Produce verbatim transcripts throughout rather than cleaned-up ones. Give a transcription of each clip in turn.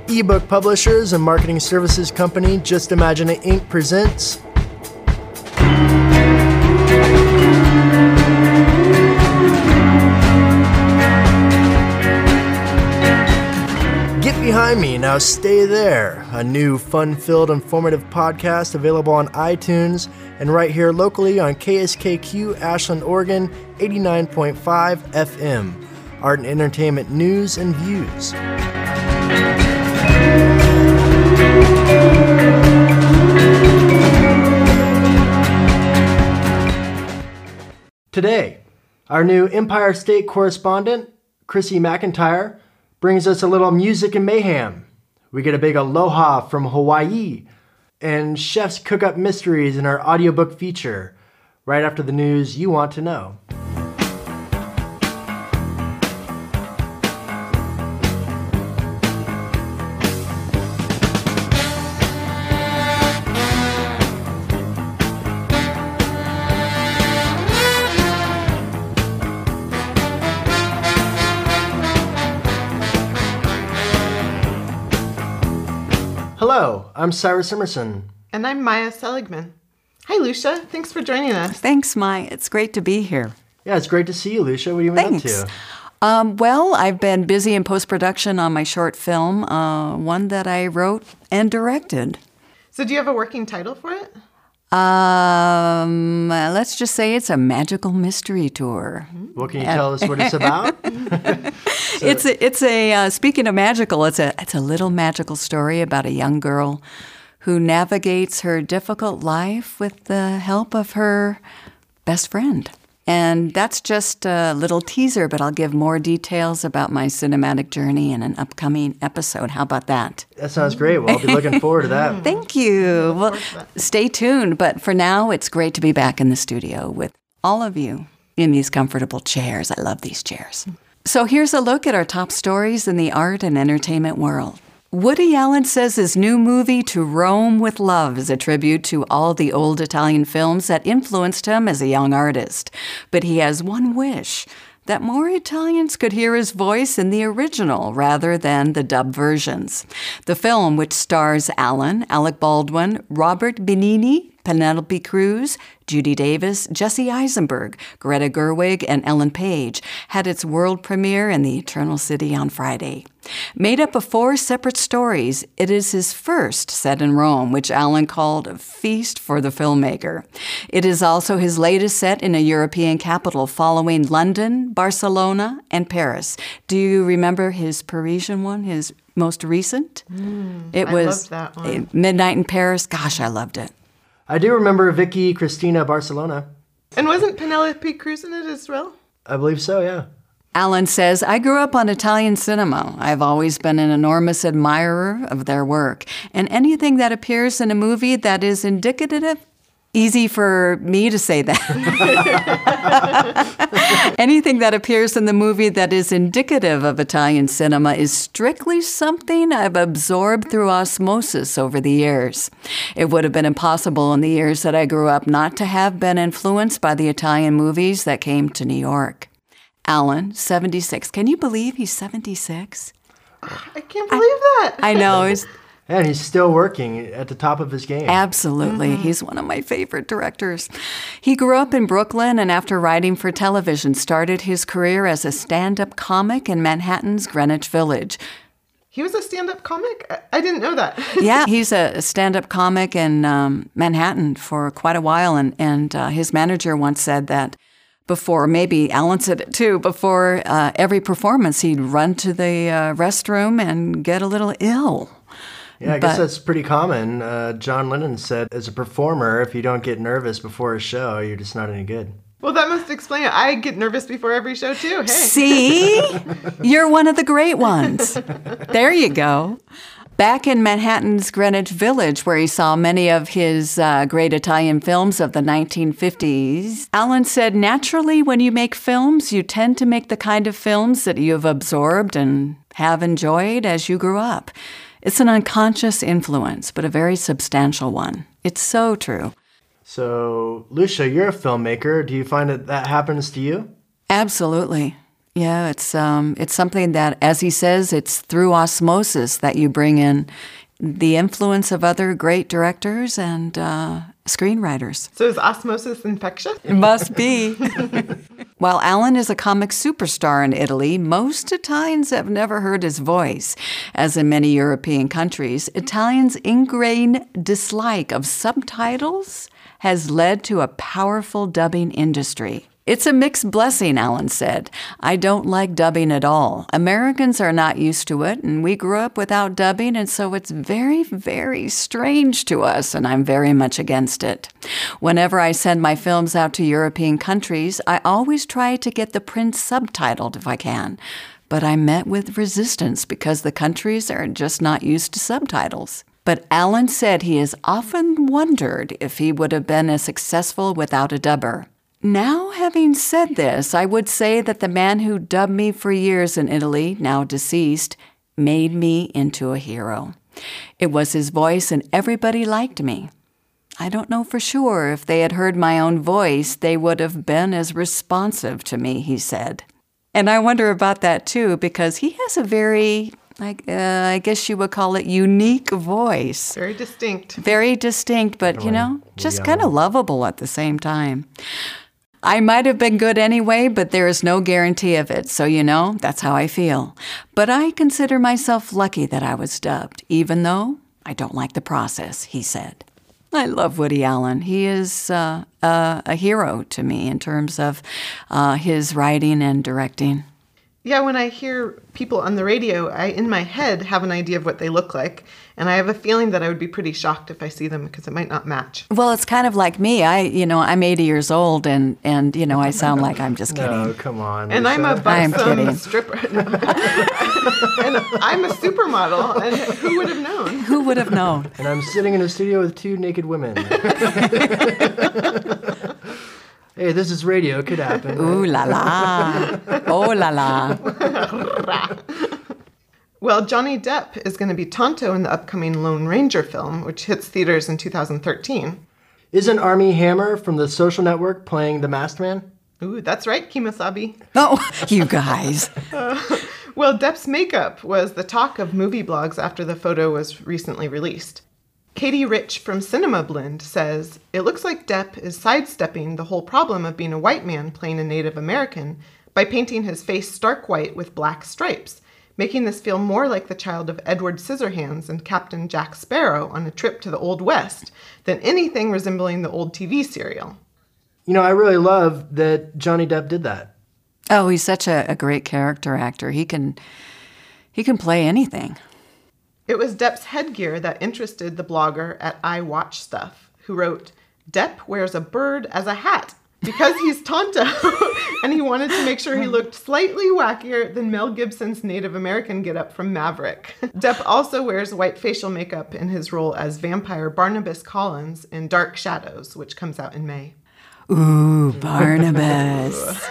Ebook publishers and marketing services company Just Imagine It Incorporated presents Get Behind Me, Now Stay There, a new fun-filled, informative podcast available on iTunes and right here locally on K S K Q Ashland, Oregon, eighty-nine point five F M. Art and entertainment news and views. Today, our new Empire State correspondent, Chrissy McIntyre, brings us a little music and mayhem. We get a big aloha from Hawaii, and chefs cook up mysteries in our audiobook feature, right after the news you want to know. Hello, I'm Cyrus Emerson. And I'm Maya Seligman. Hi, Lucia. Thanks for joining us. Thanks, Maya. It's great to be here. Yeah, it's great to see you, Lucia. What are you been up Thanks. to? Um, well, I've been busy in post-production on my short film, uh, one that I wrote and directed. So do you have a working title for it? Um, uh, let's just say it's a magical mystery tour. What can you tell us what it's about? So, it's a, it's a uh, speaking of magical, it's a it's a little magical story about a young girl who navigates her difficult life with the help of her best friend. And that's just a little teaser, but I'll give more details about my cinematic journey in an upcoming episode. How about that? That sounds great. Well, I'll be looking forward to that. Thank you. Well, stay tuned. But for now, it's great to be back in the studio with all of you in these comfortable chairs. I love these chairs. So here's a look at our top stories in the art and entertainment world. Woody Allen says his new movie, To Rome with Love, is a tribute to all the old Italian films that influenced him as a young artist. But he has one wish, that more Italians could hear his voice in the original rather than the dub versions. The film, which stars Allen, Alec Baldwin, Robert Benigni, Penelope Cruz, Judy Davis, Jesse Eisenberg, Greta Gerwig, and Ellen Page, had its world premiere in the Eternal City on Friday. Made up of four separate stories, it is his first set in Rome, which Allen called a feast for the filmmaker. It is also his latest set in a European capital, following London, Barcelona, and Paris. Do you remember his Parisian one, his most recent? Mm, it I was loved that one. Midnight in Paris. Gosh, I loved it. I do remember Vicky Cristina Barcelona. And wasn't Penelope Cruz in it as well? I believe so, yeah. Allen says, I grew up on Italian cinema. I've always been an enormous admirer of their work. And anything that appears in a movie that is indicative, easy for me to say that. Anything that appears in the movie that is indicative of Italian cinema is strictly something I've absorbed through osmosis over the years. It would have been impossible in the years that I grew up not to have been influenced by the Italian movies that came to New York. Allen, seventy-six. Can you believe he's seventy-six? I can't believe I, that. I know. It's, And he's still working at the top of his game. Absolutely. Mm-hmm. He's one of my favorite directors. He grew up in Brooklyn and after writing for television, started his career as a stand-up comic in Manhattan's Greenwich Village. He was a stand-up comic? I, I didn't know that. Yeah, he's a stand-up comic in um, Manhattan for quite a while, and, and uh, his manager once said that before, maybe Allen said it too, before uh, every performance, he'd run to the uh, restroom and get a little ill. Yeah, I but, guess that's pretty common. Uh, John Lennon said, as a performer, if you don't get nervous before a show, you're just not any good. Well, that must explain it. I get nervous before every show, too. Hey. See? You're one of the great ones. There you go. Back in Manhattan's Greenwich Village, where he saw many of his uh, great Italian films of the nineteen fifties, Allen said, naturally, when you make films, you tend to make the kind of films that you've absorbed and have enjoyed as you grew up. It's an unconscious influence, but a very substantial one. It's so true. So, Lucia, you're a filmmaker. Do you find that that happens to you? Absolutely. Yeah, it's um, it's something that, as he says, it's through osmosis that you bring in the influence of other great directors and uh, screenwriters. So is osmosis infectious? It must be. While Alan is a comic superstar in Italy, most Italians have never heard his voice. As in many European countries, Italians' ingrained dislike of subtitles has led to a powerful dubbing industry. It's a mixed blessing, Alan said. I don't like dubbing at all. Americans are not used to it, and we grew up without dubbing, and so it's very, very strange to us, and I'm very much against it. Whenever I send my films out to European countries, I always try to get the print subtitled if I can. But I'm met with resistance because the countries are just not used to subtitles. But Alan said he has often wondered if he would have been as successful without a dubber. Now, having said this, I would say that the man who dubbed me for years in Italy, now deceased, made me into a hero. It was his voice and everybody liked me. I don't know for sure if they had heard my own voice, they would have been as responsive to me, he said. And I wonder about that too, because he has a very, like, uh, I guess you would call it unique voice. Very distinct. Very distinct, but, you know, just kind of lovable at the same time. I might have been good anyway, but there is no guarantee of it, so you know, that's how I feel. But I consider myself lucky that I was dubbed, even though I don't like the process, he said. I love Woody Allen. He is uh, uh, a hero to me in terms of uh, his writing and directing. Yeah, when I hear people on the radio, I, in my head, have an idea of what they look like. And I have a feeling that I would be pretty shocked if I see them because it might not match. Well, it's kind of like me. I, you know, I'm eighty years old and, and you know, I sound like I'm just kidding. No, come on. And Lisa. I'm a I'm kidding. buxom stripper. And I'm a supermodel. And who would have known? Who would have known? And I'm sitting in a studio with two naked women. Hey, this is radio. It could happen. Ooh la la. Oh la la. Well, Johnny Depp is going to be Tonto in the upcoming Lone Ranger film, which hits theaters in two thousand thirteen. Isn't Armie Hammer from The Social Network playing the Masked Man? Ooh, that's right, Kemosabe. Oh, you guys. Uh, well, Depp's makeup was the talk of movie blogs after the photo was recently released. Katie Rich from Cinema Blend says, it looks like Depp is sidestepping the whole problem of being a white man playing a Native American by painting his face stark white with black stripes, making this feel more like the child of Edward Scissorhands and Captain Jack Sparrow on a trip to the Old West than anything resembling the old T V serial. You know, I really love that Johnny Depp did that. Oh, he's such a, a great character actor. He can, he can play anything. It was Depp's headgear that interested the blogger at I Watch Stuff, who wrote, Depp wears a bird as a hat because he's Tonto, and he wanted to make sure he looked slightly wackier than Mel Gibson's Native American getup from Maverick. Depp also wears white facial makeup in his role as vampire Barnabas Collins in Dark Shadows, which comes out in May. Ooh, Barnabas.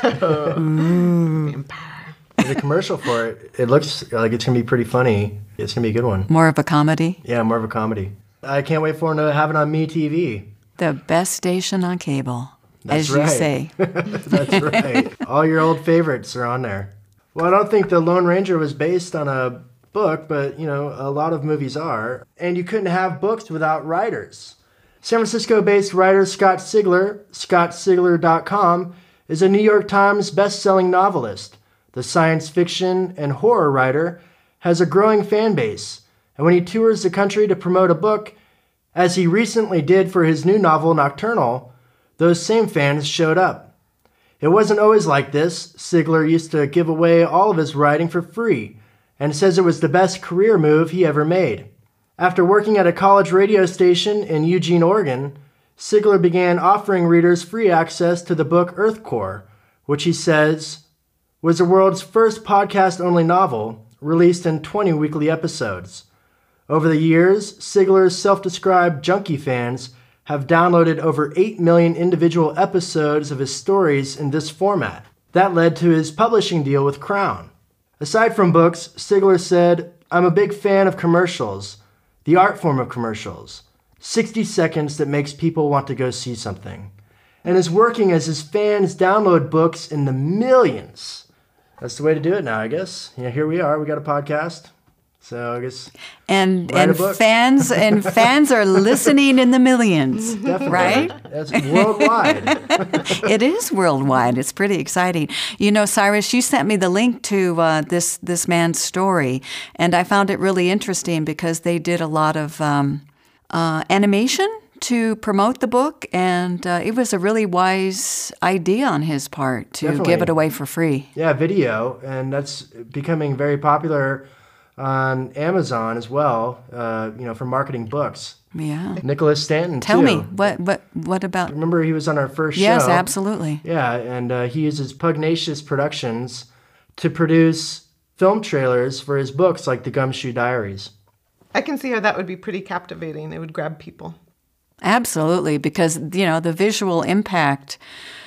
Ooh. Vampire. The commercial for it, it looks like it's going to be pretty funny. It's going to be a good one. More of a comedy? Yeah, more of a comedy. I can't wait for him to have it on MeTV. The best station on cable, That's as right. you say. That's right. All your old favorites are on there. Well, I don't think The Lone Ranger was based on a book, but, you know, a lot of movies are. And you couldn't have books without writers. San Francisco-based writer Scott Sigler, scott sigler dot com, is a New York Times best-selling novelist. The science fiction and horror writer has a growing fan base, and when he tours the country to promote a book, as he recently did for his new novel Nocturnal, those same fans showed up. It wasn't always like this. Sigler used to give away all of his writing for free, and says it was the best career move he ever made. After working at a college radio station in Eugene, Oregon, Sigler began offering readers free access to the book Earth Core, which he says was the world's first podcast-only novel, released in twenty weekly episodes. Over the years, Sigler's self-described junkie fans have downloaded over eight million individual episodes of his stories in this format. That led to his publishing deal with Crown. Aside from books, Sigler said, I'm a big fan of commercials, the art form of commercials, sixty seconds that makes people want to go see something, and is working as his fans download books in the millions. That's the way to do it now, I guess. Yeah, here we are. We got a podcast. So I guess and write and a book. fans and fans are listening in the millions. Definitely. Right? That's worldwide. It is worldwide. It's pretty exciting. You know, Cyrus, you sent me the link to uh, this this man's story, and I found it really interesting because they did a lot of um, uh, animation to promote the book, and uh, it was a really wise idea on his part to Definitely. give it away for free. Yeah, video, and that's becoming very popular on Amazon as well, uh, you know, for marketing books. Yeah. Nicholas Stanton, Tell too. me, what what what about... Remember he was on our first Yes, show? Yes, absolutely. Yeah, and uh, he uses Pugnacious Productions to produce film trailers for his books like The Gumshoe Diaries. I can see how that would be pretty captivating. It would grab people. Absolutely, because, you know, the visual impact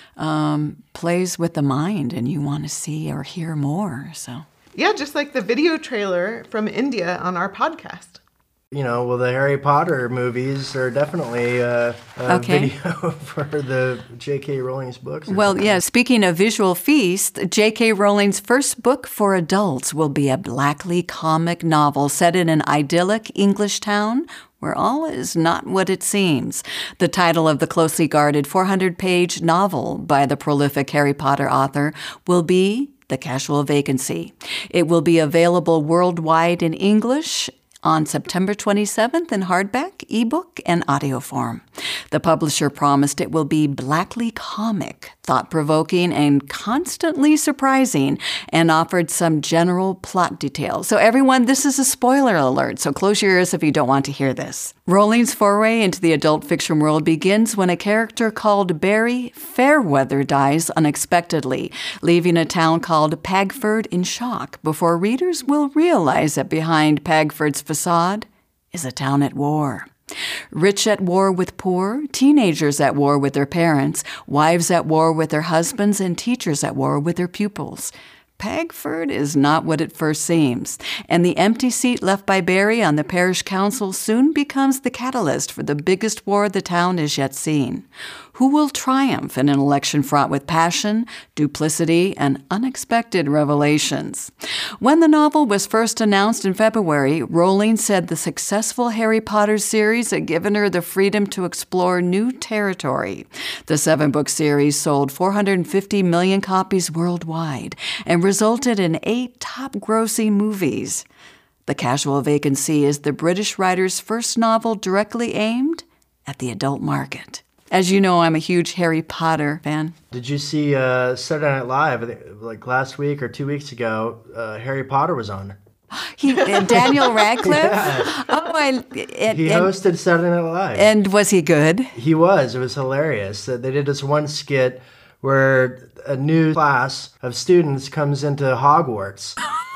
um, plays with the mind, and you want to see or hear more, so... Yeah, just like the video trailer from India on our podcast. You know, well, the Harry Potter movies are definitely uh, a Okay. video for the J K. Rowling's books. or Well, something. yeah, speaking of visual feast, J K. Rowling's first book for adults will be a Blackley comic novel set in an idyllic English town where all is not what it seems. The title of the closely guarded four hundred page novel by the prolific Harry Potter author will be The Casual Vacancy. It will be available worldwide in English on September twenty-seventh in hardback, ebook, and audio form. The publisher promised it will be Blackley comic, thought-provoking, and constantly surprising, and offered some general plot details. So everyone, this is a spoiler alert, so close your ears if you don't want to hear this. Rowling's foray into the adult fiction world begins when a character called Barry Fairweather dies unexpectedly, leaving a town called Pagford in shock before readers will realize that behind Pagford's facade is a town at war. Rich at war with poor, teenagers at war with their parents, wives at war with their husbands, and teachers at war with their pupils. Pagford is not what it first seems, and the empty seat left by Barry on the parish council soon becomes the catalyst for the biggest war the town has yet seen. Who will triumph in an election fraught with passion, duplicity, and unexpected revelations? When the novel was first announced in February, Rowling said the successful Harry Potter series had given her the freedom to explore new territory. The seven-book series sold four hundred fifty million copies worldwide and resulted in eight top-grossing movies. The Casual Vacancy is the British writer's first novel directly aimed at the adult market. As you know, I'm a huge Harry Potter fan. Did you see uh, Saturday Night Live, I think, like last week or two weeks ago? Uh, Harry Potter was on. He, uh, Daniel Radcliffe? Yeah. Oh, I, and, He and, hosted Saturday Night Live. and was he good? He was. It was hilarious. Uh, They did this one skit where a new class of students comes into Hogwarts.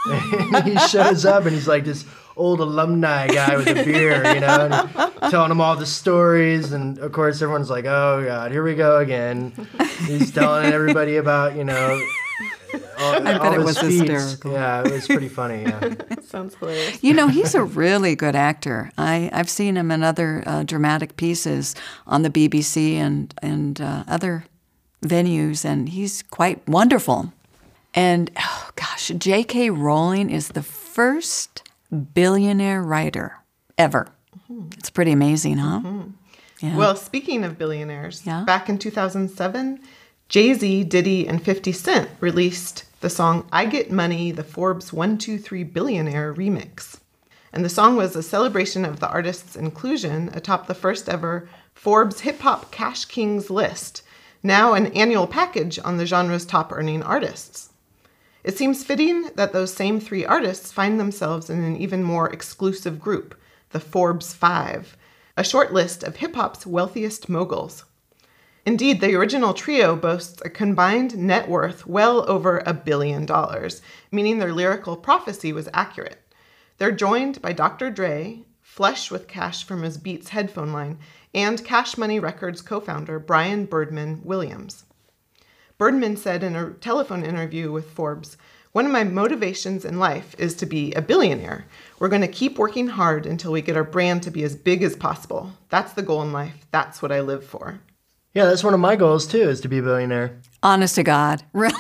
And he shows up and he's like this old alumni guy with a beer, you know, and he's telling them all the stories. And of course, everyone's like, oh, God, here we go again. He's telling everybody about, you know, all, I bet all it his was feats. hysterical. Yeah, it was pretty funny. Yeah. Sounds hilarious. You know, he's a really good actor. I, I've seen him in other uh, dramatic pieces on the B B C and, and uh, other venues, and he's quite wonderful. And, oh gosh, J K. Rowling is the first billionaire writer ever. Mm-hmm. It's pretty amazing, huh? Mm-hmm. Yeah. Well, speaking of billionaires, Yeah? back in two thousand seven, Jay-Z, Diddy, and fifty Cent released the song I Get Money, the Forbes one two three Billionaire remix. And the song was a celebration of the artist's inclusion atop the first ever Forbes Hip Hop Cash Kings list, now an annual package on the genre's top earning artists. It seems fitting that those same three artists find themselves in an even more exclusive group, the Forbes Five, a short list of hip-hop's wealthiest moguls. Indeed, the original trio boasts a combined net worth well over a billion dollars, meaning their lyrical prophecy was accurate. They're joined by Doctor Dre, flush with cash from his Beats headphone line, and Cash Money Records co-founder Brian Birdman Williams. Birdman said in a telephone interview with Forbes, "One of my motivations in life is to be a billionaire. We're going to keep working hard until we get our brand to be as big as possible. That's the goal in life. That's what I live for." Yeah, that's one of my goals, too, is to be a billionaire. Honest to God. Really?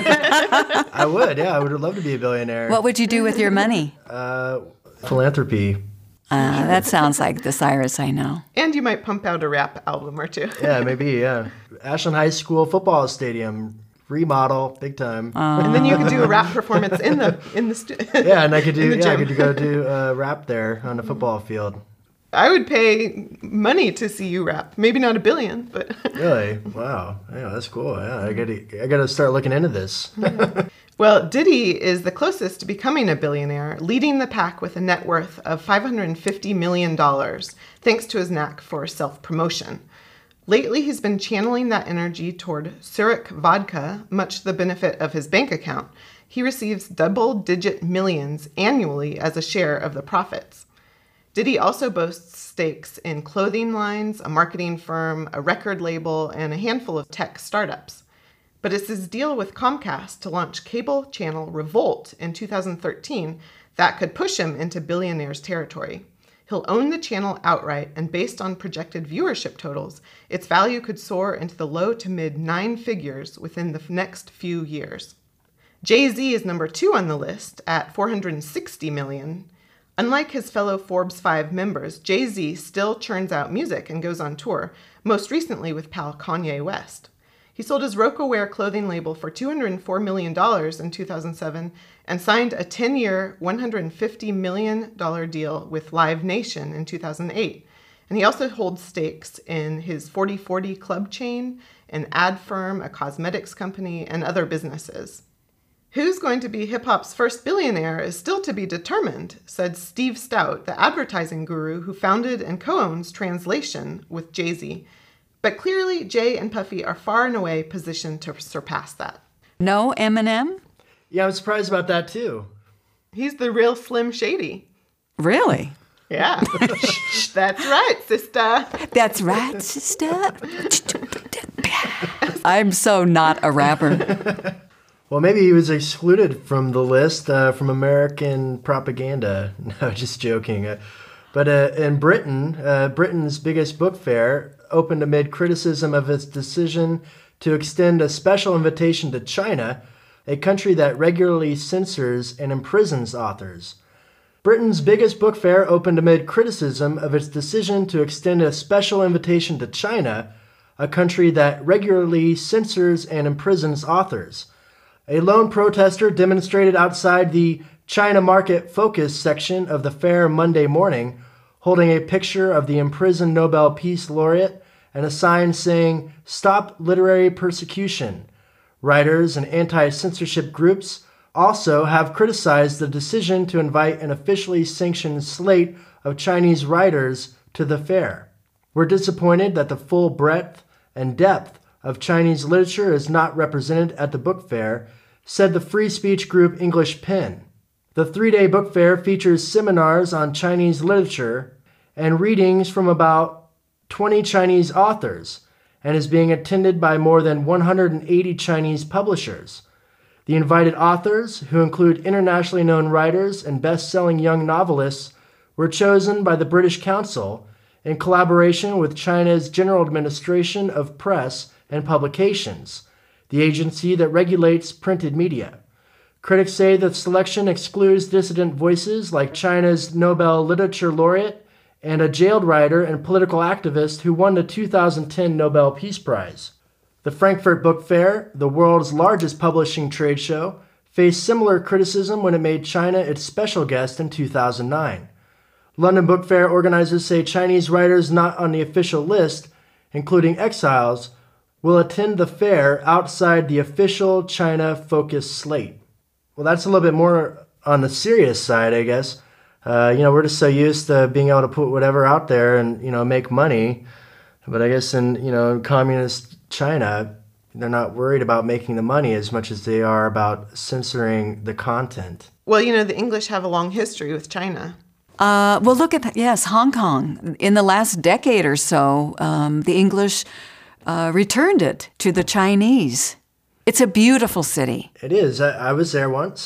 I would, yeah. I would love to be a billionaire. What would you do with your money? Uh, philanthropy. Uh, that sounds like the Cyrus I know. And you might pump out a rap album or two. Yeah, maybe, yeah. Ashland High School football stadium. Remodel, big time. Uh, and then you could do a rap performance in the in the stu- Yeah, and I could do the yeah, I gym. could go do uh, rap there on the football field. I would pay money to see you rap. Maybe not a billion, but Really? Wow. Yeah, that's cool. Yeah, I got to I got to start looking into this. Well, Diddy is the closest to becoming a billionaire, leading the pack with a net worth of five hundred fifty million dollars, thanks to his knack for self-promotion. Lately, he's been channeling that energy toward Surik vodka, much to the benefit of his bank account. He receives double-digit millions annually as a share of the profits. Diddy also boasts stakes in clothing lines, a marketing firm, a record label, and a handful of tech startups. But it's his deal with Comcast to launch cable channel Revolt in two thousand thirteen that could push him into billionaire's territory. He'll own the channel outright, and based on projected viewership totals, its value could soar into the low to mid nine figures within the next few years. Jay-Z is number two on the list at four hundred sixty million dollars. Unlike his fellow Forbes five members, Jay-Z still churns out music and goes on tour, most recently with pal Kanye West. He sold his Rocawear clothing label for two hundred four million dollars in two thousand seven and signed a ten-year, one hundred fifty million dollars deal with Live Nation in two thousand eight. And he also holds stakes in his forty forty club chain, an ad firm, a cosmetics company, and other businesses. Who's going to be hip-hop's first billionaire is still to be determined, said Steve Stout, the advertising guru who founded and co-owns Translation with Jay-Z. But clearly, Jay and Puffy are far and away positioned to surpass that. No Eminem? Yeah, I'm surprised about that too. He's the real Slim Shady. Really? Yeah. That's right, sister. That's right, sister. I'm so not a rapper. Well, maybe he was excluded from the list uh, from American propaganda. No, just joking. Uh, but uh, in Britain, uh, Britain's biggest book fair opened amid criticism of its decision to extend a special invitation to China, a country that regularly censors and imprisons authors. Britain's biggest book fair opened amid criticism of its decision to extend a special invitation to China, a country that regularly censors and imprisons authors. A lone protester demonstrated outside the China Market Focus section of the fair Monday morning, holding a picture of the imprisoned Nobel Peace Laureate and a sign saying, "Stop Literary Persecution." Writers and anti-censorship groups also have criticized the decision to invite an officially sanctioned slate of Chinese writers to the fair. "We're disappointed that the full breadth and depth of Chinese literature is not represented at the book fair," said the free speech group English Pen. The three-day book fair features seminars on Chinese literature and readings from about twenty Chinese authors and is being attended by more than one hundred eighty Chinese publishers. The invited authors, who include internationally known writers and best-selling young novelists, were chosen by the British Council in collaboration with China's General Administration of Press and Publications, the agency that regulates printed media. Critics say the selection excludes dissident voices like China's Nobel Literature Laureate and a jailed writer and political activist who won the two thousand ten Nobel Peace Prize. The Frankfurt Book Fair, the world's largest publishing trade show, faced similar criticism when it made China its special guest in two thousand nine. London Book Fair organizers say Chinese writers not on the official list, including exiles, will attend the fair outside the official China-focused slate. Well, that's a little bit more on the serious side, I guess. Uh, you know, we're just so used to being able to put whatever out there and, you know, make money. But I guess in, you know, communist China, they're not worried about making the money as much as they are about censoring the content. Well, you know, the English have a long history with China. Uh, well, look at that. Yes, Hong Kong. In the last decade or so, um, the English uh, returned it to the Chinese. It's a beautiful city. It is. I, I was there once.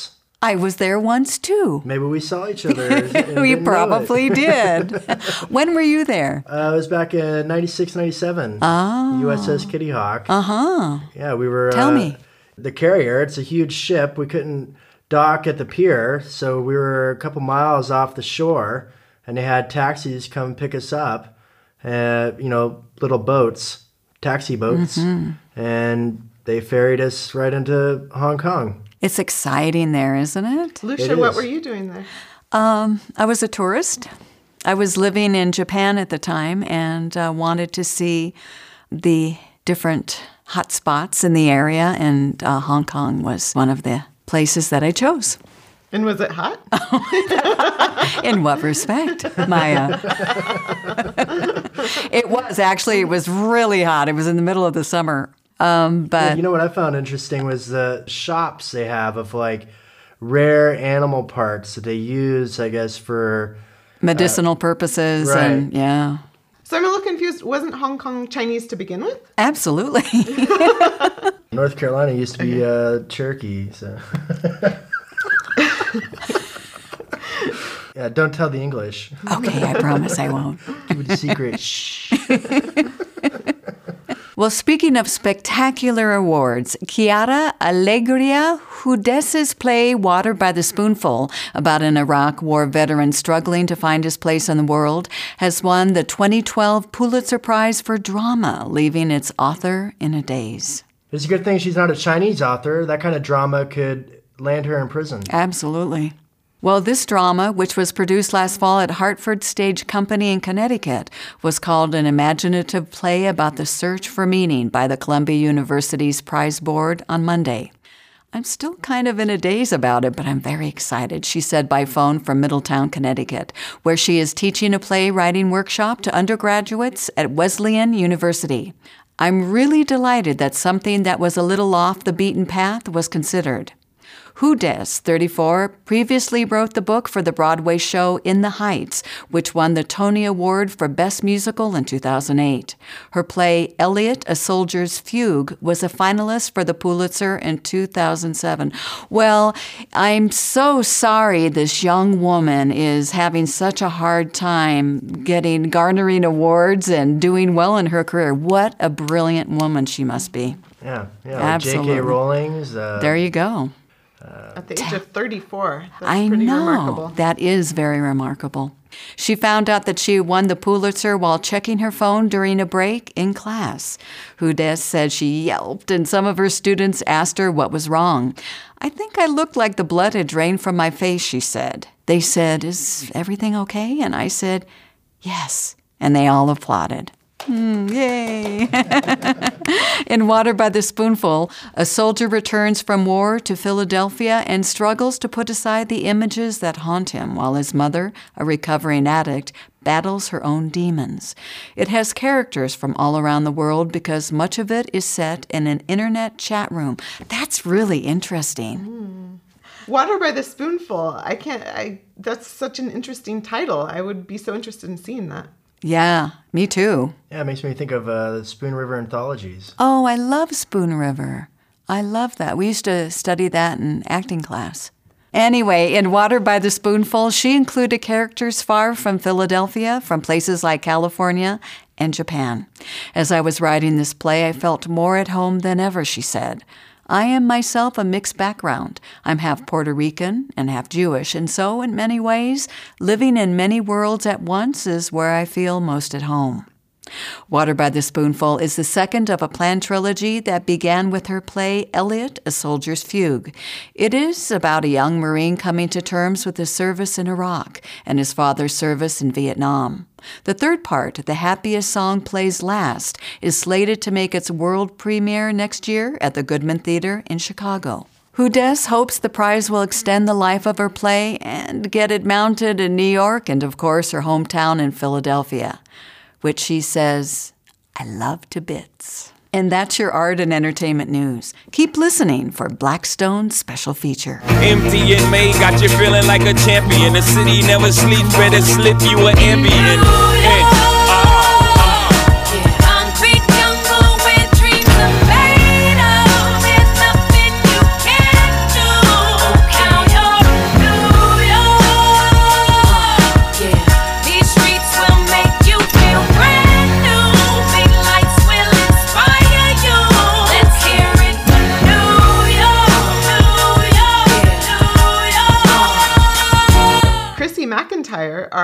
I was there once, too. Maybe we saw each other. We probably did. When were you there? Uh, it was back in ninety-six, ninety-seven. Oh. U S S Kitty Hawk. Uh-huh. Yeah, we were... Tell uh, me. The carrier, it's a huge ship. We couldn't dock at the pier, so we were a couple miles off the shore, and they had taxis come pick us up, uh, you know, little boats, taxi boats, mm-hmm. and they ferried us right into Hong Kong. It's exciting there, isn't it? Lucia, it what is. were you doing there? Um, I was a tourist. I was living in Japan at the time and uh, wanted to see the different hot spots in the area, and uh, Hong Kong was one of the places that I chose. And was it hot? In what respect, Maya? It was, actually. It was really hot. It was in the middle of the summer. Um, but Yeah, you know what I found interesting was the shops they have of like rare animal parts that they use, I guess, for medicinal uh, purposes. Right. And yeah. So I'm a little confused. Wasn't Hong Kong Chinese to begin with? Absolutely. North Carolina used to be uh, Cherokee, so. Yeah, don't tell the English. Okay, I promise I won't. Keep it a secret. Shh. Well, speaking of spectacular awards, Chiara Allegria Hudes' play Water by the Spoonful, about an Iraq War veteran struggling to find his place in the world, has won the twenty twelve Pulitzer Prize for Drama, leaving its author in a daze. It's a good thing she's not a Chinese author. That kind of drama could land her in prison. Absolutely. Well, this drama, which was produced last fall at Hartford Stage Company in Connecticut, was called an imaginative play about the search for meaning by the Columbia University's prize board on Monday. I'm still kind of in a daze about it, but I'm very excited, she said by phone from Middletown, Connecticut, where she is teaching a playwriting workshop to undergraduates at Wesleyan University. I'm really delighted that something that was a little off the beaten path was considered. Hudes, thirty-four, previously wrote the book for the Broadway show In the Heights, which won the Tony Award for Best Musical in two thousand eight. Her play, Elliot, A Soldier's Fugue, was a finalist for the Pulitzer in two thousand seven. Well, I'm so sorry this young woman is having such a hard time getting, garnering awards and doing well in her career. What a brilliant woman she must be. Yeah, yeah. Absolutely. J K. Rowling's. Uh, There you go. At the age of thirty-four. That's I pretty know. remarkable. That is very remarkable. She found out that she won the Pulitzer while checking her phone during a break in class. Hudes said she yelped, and some of her students asked her what was wrong. I think I looked like the blood had drained from my face, she said. They said, "Is everything okay?" And I said, "Yes." And they all applauded. Mm, yay. In Water by the Spoonful, a soldier returns from war to Philadelphia and struggles to put aside the images that haunt him while his mother, a recovering addict, battles her own demons. It has characters from all around the world because much of it is set in an internet chat room. That's really interesting. Mm. Water by the Spoonful. I can't, I, that's such an interesting title. I would be so interested in seeing that. Yeah, me too. Yeah, it makes me think of uh, the Spoon River anthologies. Oh, I love Spoon River. I love that. We used to study that in acting class. Anyway, in Water by the Spoonful, she included characters far from Philadelphia, from places like California and Japan. As I was writing this play, I felt more at home than ever, she said. I am myself a mixed background. I'm half Puerto Rican and half Jewish, and so, in many ways, living in many worlds at once is where I feel most at home. Water by the Spoonful is the second of a planned trilogy that began with her play Elliot, A Soldier's Fugue. It is about a young Marine coming to terms with his service in Iraq and his father's service in Vietnam. The third part, The Happiest Song Plays Last, is slated to make its world premiere next year at the Goodman Theater in Chicago. Hudes hopes the prize will extend the life of her play and get it mounted in New York and, of course, her hometown in Philadelphia, which she says, I love to bits. And that's your art and entertainment news. Keep listening for Blackstone's special feature. Empty and May got you feeling like a champion. The city never sleeps, better slip you an ambient. Hey, uh,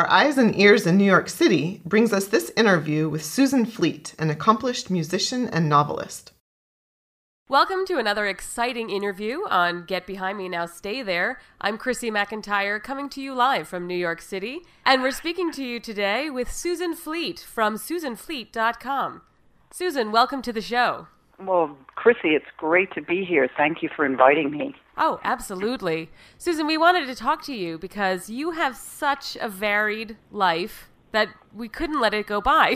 eyes and ears in New York City brings us this interview with Susan Fleet, an accomplished musician and novelist. Welcome to another exciting interview on Get Behind Me Now, Stay There. I'm Chrissy McIntyre, coming to you live from New York City, and we're speaking to you today with Susan Fleet from susan fleet dot com. Susan, welcome to the show. Well, Chrissy, it's great to be here. Thank you for inviting me. Oh, absolutely. Susan, we wanted to talk to you because you have such a varied life that we couldn't let it go by.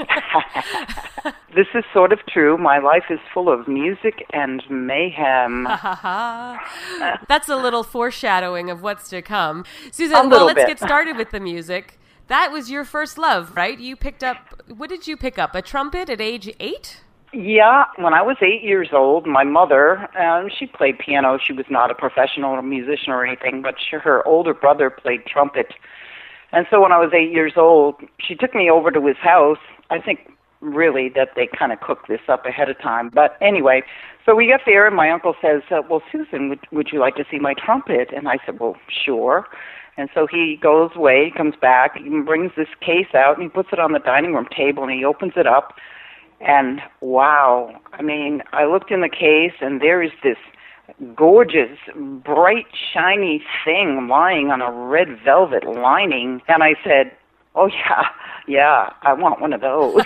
This is sort of true. My life is full of music and mayhem. That's a little foreshadowing of what's to come. Susan, a well, let's bit. get started with the music. That was your first love, right? You picked up, what did you pick up, a trumpet at age eight? Yeah, when I was eight years old, my mother, um, she played piano. She was not a professional musician or anything, but she, her older brother played trumpet. And so when I was eight years old, she took me over to his house. I think really that they kind of cooked this up ahead of time. But anyway, so we get there and my uncle says, uh, well, Susan, would, would you like to see my trumpet? And I said, well, sure. And so he goes away, he comes back, he brings this case out and he puts it on the dining room table and he opens it up. And wow, I mean, I looked in the case and there is this gorgeous, bright, shiny thing lying on a red velvet lining. And I said, oh, yeah, yeah, I want one of those.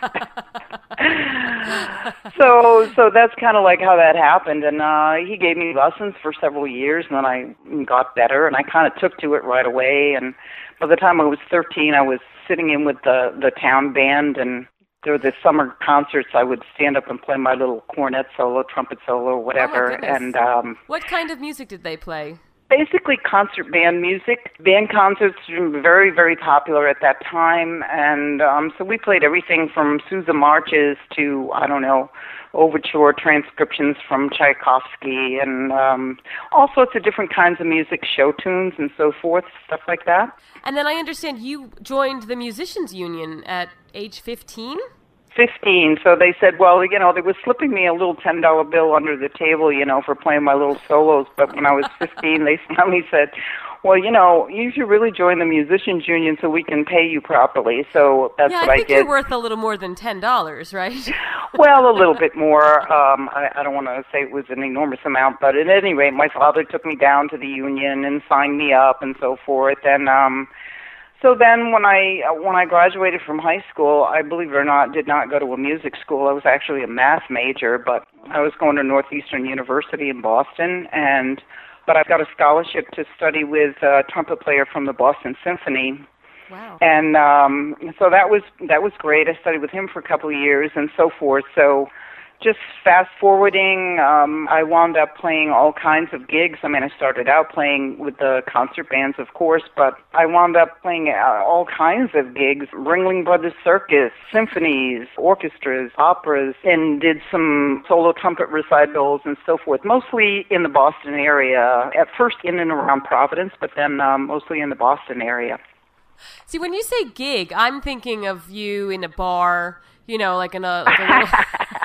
so so that's kind of like how that happened. And uh, he gave me lessons for several years, and then I got better, and I kind of took to it right away. And by the time I was thirteen, I was sitting in with the, the town band, and there were the summer concerts. I would stand up and play my little cornet solo, trumpet solo, whatever. Oh, my goodness. And um, what kind of music did they play? Basically concert band music. Band concerts were very, very popular at that time. And um, so we played everything from Sousa marches to, I don't know, overture transcriptions from Tchaikovsky and um, all sorts of different kinds of music, show tunes and so forth, stuff like that. And then I understand you joined the Musicians Union at age fifteen? fifteen, so they said, well, you know, they were slipping me a little ten dollar bill under the table, you know, for playing my little solos, but when I was fifteen, they finally said, well, you know, you should really join the Musicians Union so we can pay you properly, so that's yeah, what I I think did. You're worth a little more than ten dollars, right? Well, a little bit more. Um, I, I don't want to say it was an enormous amount, but at any rate, my father took me down to the union and signed me up and so forth, and um So then when I when I graduated from high school, I, believe it or not, did not go to a music school. I was actually a math major, but I was going to Northeastern University in Boston, and but I got a scholarship to study with a trumpet player from the Boston Symphony. Wow. And um, so that was that was great. I studied with him for a couple of years and so forth. So just fast forwarding, um, I wound up playing all kinds of gigs. I mean, I started out playing with the concert bands, of course, but I wound up playing uh, all kinds of gigs, Ringling Brothers Circus, symphonies, orchestras, operas, and did some solo trumpet recitals and so forth, mostly in the Boston area. At first in and around Providence, but then um, mostly in the Boston area. See, when you say gig, I'm thinking of you in a bar, you know, like in a, like a little...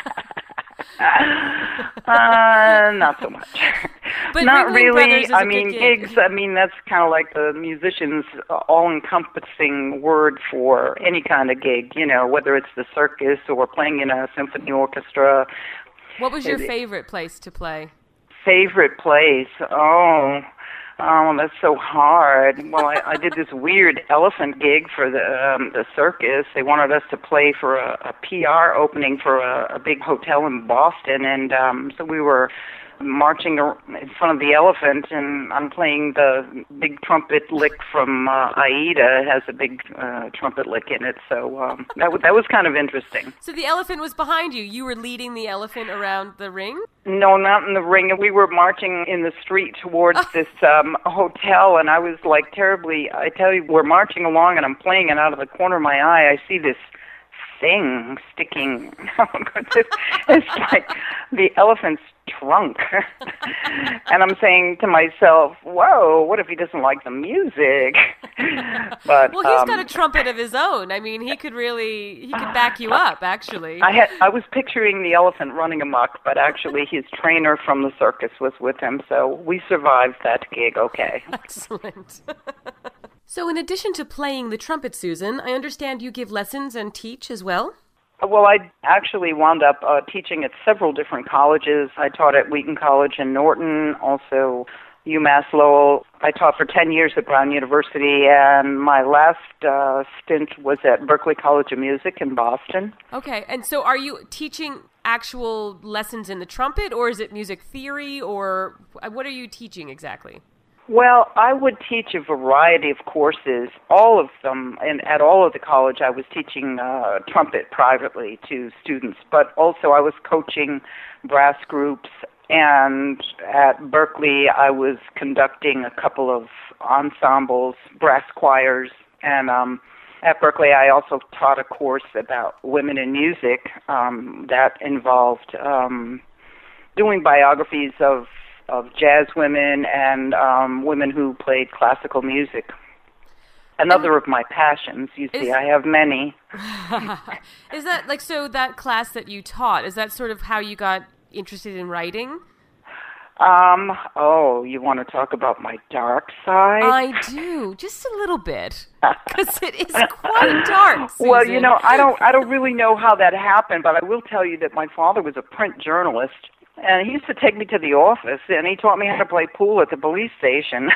uh, not so much. But not Ringling really. Brothers is I a mean, good gig. gigs, I mean, that's kind of like the musician's all-encompassing word for any kind of gig, you know, whether it's the circus or playing in a symphony orchestra. What was your It- favorite place to play? Favorite place? Oh... Oh, that's so hard. Well, I, I did this weird elephant gig for the um, the circus. They wanted us to play for a, a P R opening for a, a big hotel in Boston, and um, so we were marching in front of the elephant, and I'm playing the big trumpet lick from uh, Aida. It has a big uh, trumpet lick in it, so um, that, w- that was kind of interesting. So the elephant was behind you. You were leading the elephant around the ring? No, not in the ring. We were marching in the street towards this um, hotel, and I was like terribly, I tell you, we're marching along, and I'm playing, and out of the corner of my eye, I see this thing sticking. It's like the elephant's trunk. And I'm saying to myself, whoa, what if he doesn't like the music? But well, he's um, got a trumpet of his own. I mean, he could really, he could back you up, actually. I had I was picturing the elephant running amok, but actually his trainer from the circus was with him, so we survived that gig okay. Excellent. So in addition to playing the trumpet, Susan, I understand you give lessons and teach as well? Well, I actually wound up uh, teaching at several different colleges. I taught at Wheaton College in Norton, also UMass Lowell. I taught for ten years at Brown University, and my last uh, stint was at Berklee College of Music in Boston. Okay, and so are you teaching actual lessons in the trumpet, or is it music theory, or what are you teaching exactly? Well, I would teach a variety of courses, all of them, and at all of the college I was teaching uh, trumpet privately to students, but also I was coaching brass groups, and at Berklee I was conducting a couple of ensembles, brass choirs, and um, at Berklee I also taught a course about women in music um, that involved um, doing biographies of of jazz women and um, women who played classical music. Another of my passions, you see, is, I have many. Is that, like, so that class that you taught, is that sort of how you got interested in writing? Um, oh, you want to talk about my dark side? I do, just a little bit, because it is quite dark, Susan. Well, you know, I don't, I don't really know how that happened, but I will tell you that my father was a print journalist, and he used to take me to the office, and he taught me how to play pool at the police station.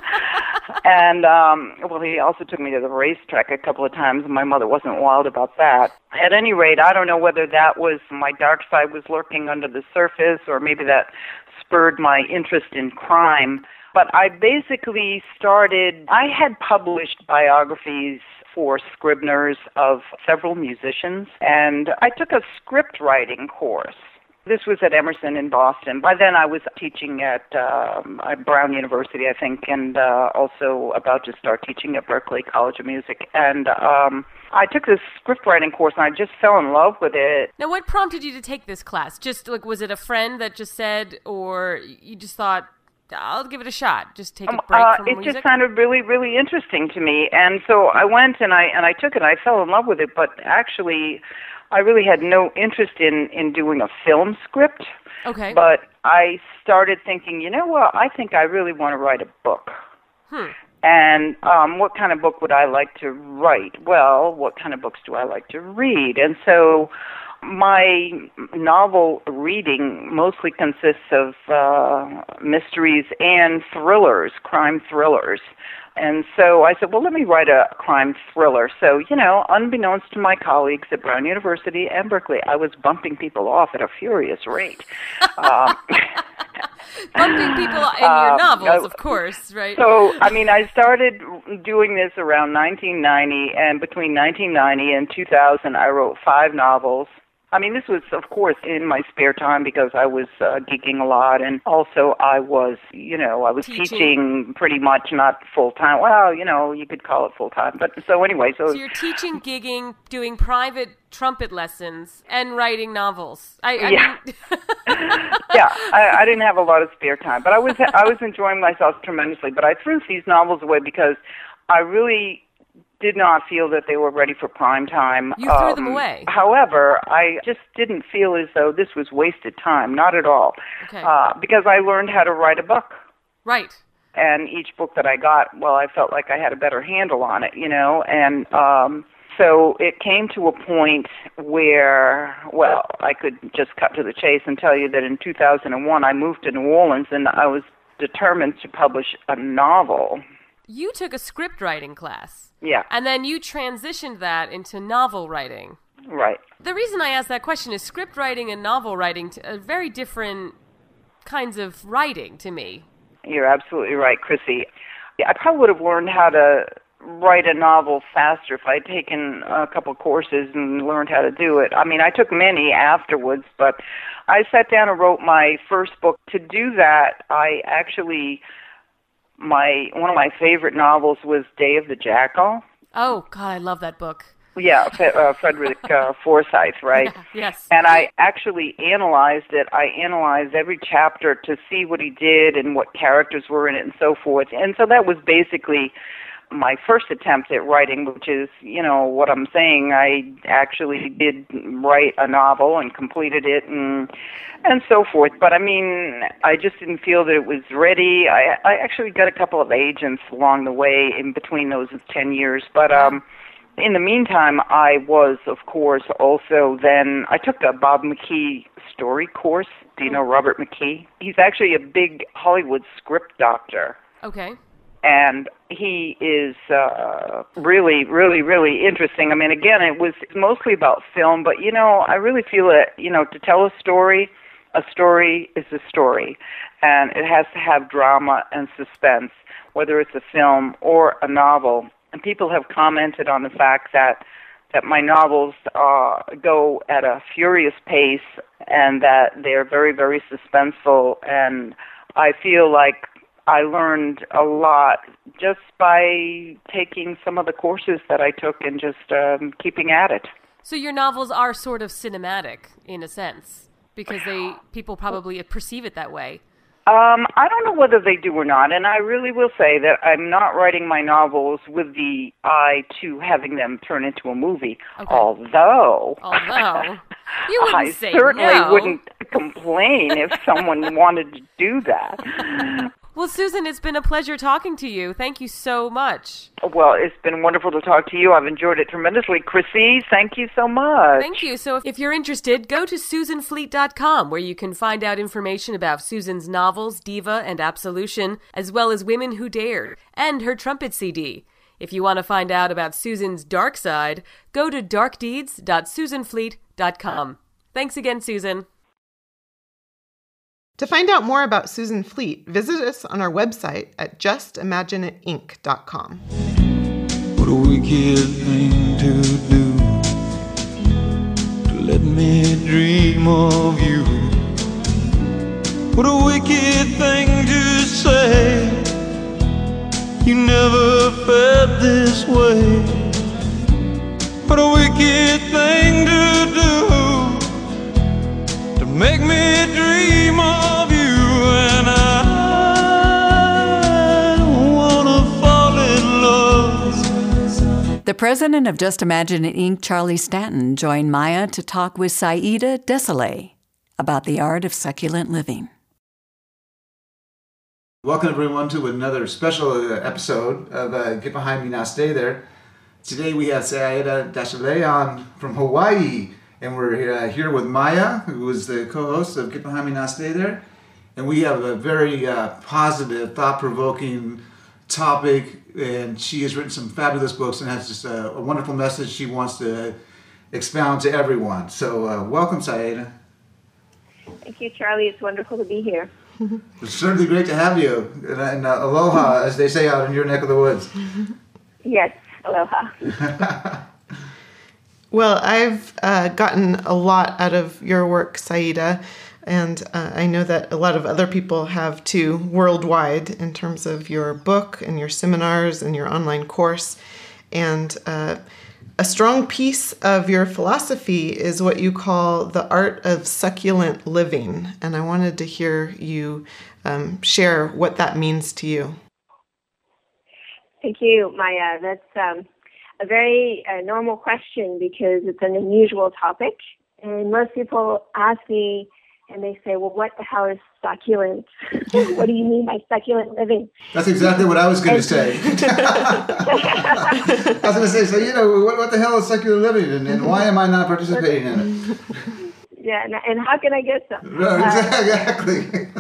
and, um, well, he also took me to the racetrack a couple of times, and my mother wasn't wild about that. At any rate, I don't know whether that was my dark side was lurking under the surface, or maybe that spurred my interest in crime. But I basically started, I had published biographies for Scribners of several musicians, and I took a script writing course. This was at Emerson in Boston. By then I was teaching at, um, at Brown University, I think, and uh, also about to start teaching at Berklee College of Music. And um, I took this script writing course, and I just fell in love with it. Now, what prompted you to take this class? Just, like, was it a friend that just said, or you just thought, I'll give it a shot, just take a break uh, from it music? It just sounded really, really interesting to me. And so I went and I and I took it. I fell in love with it, but actually I really had no interest in, in doing a film script. Okay. But I started thinking, you know what, I think I really want to write a book. Hmm. And um, what kind of book would I like to write? Well, what kind of books do I like to read? And so my novel reading mostly consists of uh, mysteries and thrillers, crime thrillers. And so I said, well, let me write a crime thriller. So, you know, unbeknownst to my colleagues at Brown University and Berklee, I was bumping people off at a furious rate. um, bumping people in your uh, novels, of course, right? So, I mean, I started doing this around nineteen ninety, and between nineteen ninety and two thousand, I wrote five novels. I mean, this was, of course, in my spare time because I was uh, gigging a lot, and also I was, you know, I was teaching, teaching pretty much, not full-time. Well, you know, you could call it full-time. But so anyway, so... So you're teaching, gigging, doing private trumpet lessons, and writing novels. I, I yeah. mean... yeah, I, I didn't have a lot of spare time, but I was I was enjoying myself tremendously. But I threw these novels away because I really did not feel that they were ready for prime time. You threw um, them away. However, I just didn't feel as though this was wasted time, not at all, okay. uh, because I learned how to write a book. Right. And each book that I got, well, I felt like I had a better handle on it, you know, and um, so it came to a point where, well, I could just cut to the chase and tell you that in two thousand one I moved to New Orleans and I was determined to publish a novel. You took a script writing class. Yeah. And then you transitioned that into novel writing. Right. The reason I ask that question is script writing and novel writing are very different kinds of writing to me. You're absolutely right, Chrissy. I probably would have learned how to write a novel faster if I'd taken a couple courses and learned how to do it. I mean, I took many afterwards, but I sat down and wrote my first book. To do that, I actually... My one of my favorite novels was Day of the Jackal. Oh, God, I love that book. Yeah, Fe- uh, Frederick uh, Forsyth, right? Yeah, yes. And I actually analyzed it. I analyzed every chapter to see what he did and what characters were in it and so forth. And so that was basically my first attempt at writing, which is, you know, what I'm saying. I actually did write a novel and completed it and and so forth. But, I mean, I just didn't feel that it was ready. I, I actually got a couple of agents along the way in between those ten years. But um, in the meantime, I was, of course, also then, I took a Bob McKee story course. Do you know Robert McKee? He's actually a big Hollywood script doctor. Okay. And he is uh, really, really, really interesting. I mean, again, it was mostly about film, but, you know, I really feel that, you know, to tell a story, a story is a story. And it has to have drama and suspense, whether it's a film or a novel. And people have commented on the fact that that my novels uh, go at a furious pace and that they're very, very suspenseful. And I feel like I learned a lot just by taking some of the courses that I took and just um, keeping at it. So your novels are sort of cinematic in a sense, because they people probably perceive it that way. Um, I don't know whether they do or not, and I really will say that I'm not writing my novels with the eye to having them turn into a movie. Okay. Although, Although, you wouldn't I say certainly no. wouldn't complain if someone wanted to do that. Well, Susan, it's been a pleasure talking to you. Thank you so much. Well, it's been wonderful to talk to you. I've enjoyed it tremendously. Chrissy, thank you so much. Thank you. So if you're interested, go to susan fleet dot com, where you can find out information about Susan's novels, Diva and Absolution, as well as Women Who Dared, and her trumpet C D. If you want to find out about Susan's dark side, go to dark deeds dot susan fleet dot com. Thanks again, Susan. To find out more about Susan Fleet, visit us on our website at just imagine it inc dot com. What a wicked thing to do, to let me dream of you. What a wicked thing to say, you never felt this way. What a wicked thing to do, to make me dream of you. And I don't wanna fall in love. The president of Just Imagine It, Incorporated, Charlie Stanton, joined Maya to talk with Saida Desolé about the art of succulent living. Welcome everyone to another special uh, episode of uh, Get Behind Me Now, Stay There. Today we have Saida Desolé on from Hawaii, and we're uh, here with Maya, who is the co-host of Get Behind Me Now, Stay There. And we have a very uh, positive, thought-provoking topic, and she has written some fabulous books and has just a, a wonderful message she wants to expound to everyone. So uh, welcome, Saida. Thank you, Charlie. It's wonderful to be here. It's certainly great to have you, and, and uh, aloha, as they say out in your neck of the woods. Yes, aloha. Well, I've uh, gotten a lot out of your work, Saida, and uh, I know that a lot of other people have too, worldwide, in terms of your book and your seminars and your online course. And uh, a strong piece of your philosophy is what you call the art of succulent living. And I wanted to hear you um, share what that means to you. Thank you, Maya. That's um, a very uh, normal question because it's an unusual topic. And most people ask me, and they say, well, what the hell is succulent? What do you mean by succulent living? That's exactly what I was going to say. I was going to say, so, you know, what, what the hell is succulent living, and, and why am I not participating in it? Yeah, and, and how can I get some? No, exactly.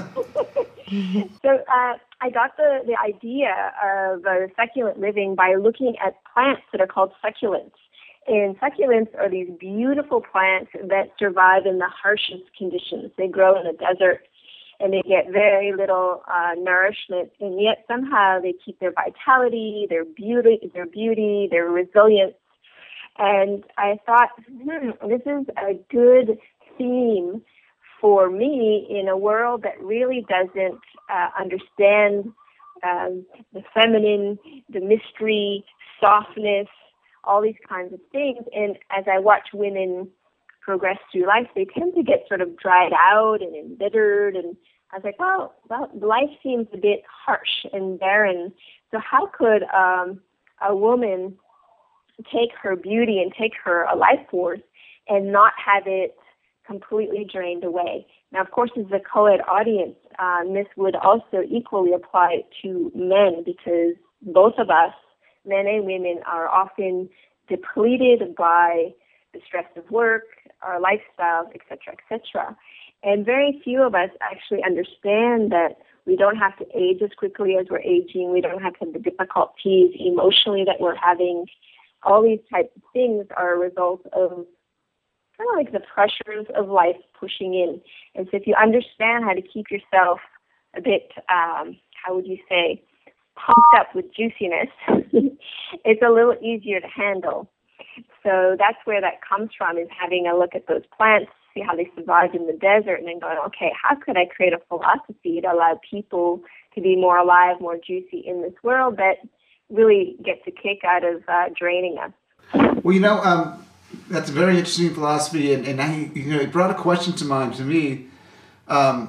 So uh, I got the, the idea of uh, succulent living by looking at plants that are called succulents. And succulents are these beautiful plants that survive in the harshest conditions. They grow in the desert, and they get very little uh, nourishment, and yet somehow they keep their vitality, their beauty, their beauty, their resilience. And I thought, hmm, this is a good theme for me in a world that really doesn't uh, understand um, the feminine, the mystery, softness, all these kinds of things. And as I watch women progress through life, they tend to get sort of dried out and embittered. And I was like, well, well, life seems a bit harsh and barren. So how could um, a woman take her beauty and take her a life force and not have it completely drained away. Now, of course, as a co-ed audience, um, this would also equally apply to men, because both of us, men and women, are often depleted by the stress of work, our lifestyles, et cetera, et cetera. And very few of us actually understand that we don't have to age as quickly as we're aging. We don't have to have the difficulties emotionally that we're having. All these types of things are a result of kind of like the pressures of life pushing in. And so if you understand how to keep yourself a bit, um, how would you say, pumped up with juiciness, it's a little easier to handle. So that's where that comes from, is having a look at those plants, see how they survived in the desert, and then going, okay, how could I create a philosophy to allow people to be more alive, more juicy in this world that really gets a kick out of uh, draining us? Well, you know, um, that's a very interesting philosophy, and, and I, you know, it brought a question to mind to me, um,